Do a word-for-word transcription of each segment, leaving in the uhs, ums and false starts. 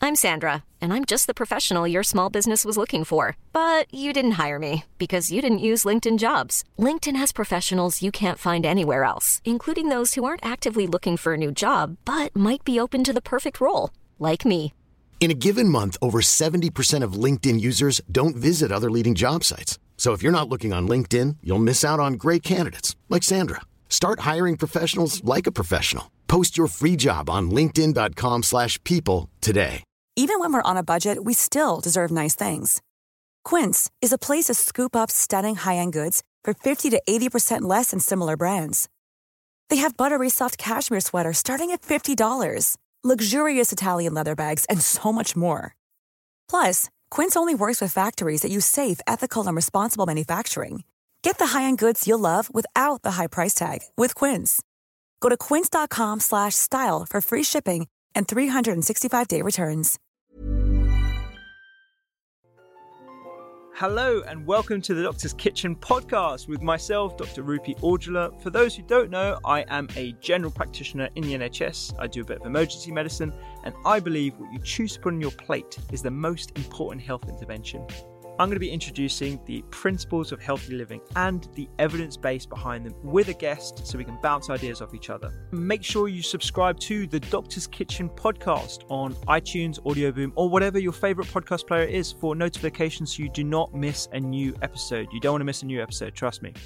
I'm Sandra, and I'm just the professional your small business was looking for. But you didn't hire me because you didn't use LinkedIn Jobs. LinkedIn has professionals you can't find anywhere else, including those who aren't actively looking for a new job, but might be open to the perfect role, like me. In a given month, over seventy percent of LinkedIn users don't visit other leading job sites. So if you're not looking on LinkedIn, you'll miss out on great candidates like Sandra. Start hiring professionals like a professional. Post your free job on linkedin dot com slash people today. Even when we're on a budget, we still deserve nice things. Quince is a place to scoop up stunning high-end goods for fifty to eighty percent less than similar brands. They have buttery soft cashmere sweaters starting at fifty dollars, luxurious Italian leather bags, and so much more. Plus, Quince only works with factories that use safe, ethical, and responsible manufacturing. Get the high-end goods you'll love without the high price tag with Quince. Go to quince dot com slash style for free shipping and three sixty-five day returns. Hello and welcome to the Doctor's Kitchen podcast with myself, Doctor Rupi Aujla. For those who don't know, I am a general practitioner in the N H S. I do a bit of emergency medicine, and I believe what you choose to put on your plate is the most important health intervention. I'm going to be introducing the principles of healthy living and the evidence base behind them with a guest so we can bounce ideas off each other. Make sure you subscribe to the Doctor's Kitchen podcast on iTunes, Audioboom, or whatever your favorite podcast player is for notifications so you do not miss a new episode. You don't want to miss a new episode, trust me.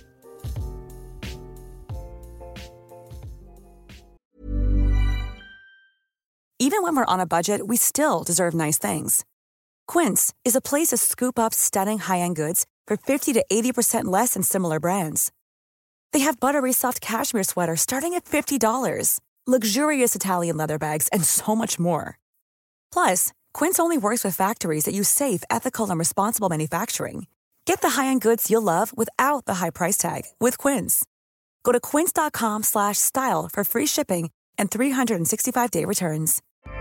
Even when we're on a budget, we still deserve nice things. Quince is a place to scoop up stunning high-end goods for fifty to eighty percent less than similar brands. They have buttery soft cashmere sweaters starting at fifty dollars, luxurious Italian leather bags, and so much more. Plus, Quince only works with factories that use safe, ethical, and responsible manufacturing. Get the high-end goods you'll love without the high price tag with Quince. Go to quince dot com slash style for free shipping and three sixty-five day returns.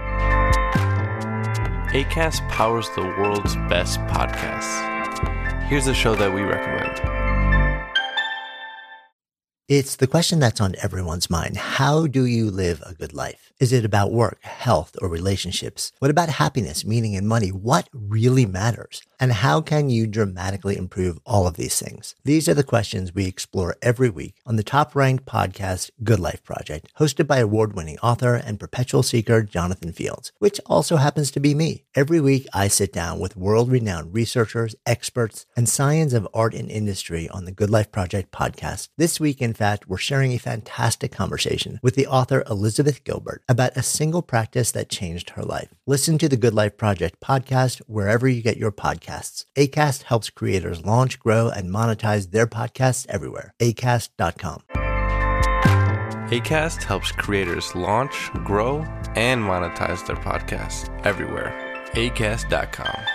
Acast powers the world's best podcasts. Here's a show that we recommend. It's the question that's on everyone's mind. How do you live a good life? Is it about work, health, or relationships? What about happiness, meaning, and money? What really matters? And how can you dramatically improve all of these things? These are the questions we explore every week on the top-ranked podcast, Good Life Project, hosted by award-winning author and perpetual seeker Jonathan Fields, which also happens to be me. Every week, I sit down with world-renowned researchers, experts, and science of art and industry on the Good Life Project podcast. This week, in fact, we're sharing a fantastic conversation with the author Elizabeth Gilbert about a single practice that changed her life. Listen to the Good Life Project podcast wherever you get your podcasts. Acast helps creators launch, grow, and monetize their podcasts everywhere. acast dot com. Acast helps creators launch, grow, and monetize their podcasts everywhere. acast dot com.